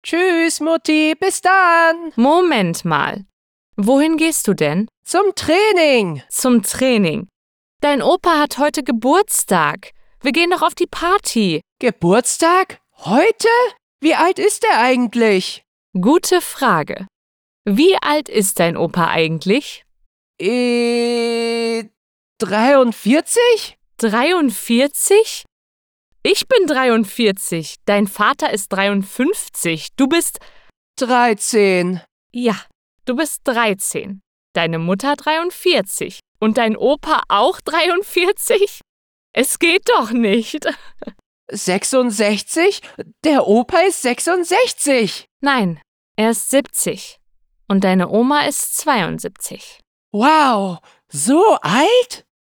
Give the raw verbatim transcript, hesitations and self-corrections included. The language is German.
Tschüss, Mutti, bis dann. Moment mal. Wohin gehst du denn? Zum Training. Zum Training. Dein Opa hat heute Geburtstag. Wir gehen doch auf die Party. Geburtstag? Heute? Wie alt ist er eigentlich? Gute Frage. Wie alt ist dein Opa eigentlich? Äh, dreiundvierzig? dreiundvierzig? Ich bin dreiundvierzig. Dein Vater ist dreiundfünfzig. Du bist... dreizehn. Ja, du bist dreizehn. Deine Mutter dreiundvierzig. Und dein Opa auch dreiundvierzig? Es geht doch nicht. sechsundsechzig? Der Opa ist sechsundsechzig. Nein, er ist siebzig. Und deine Oma ist zweiundsiebzig. Wow, so alt?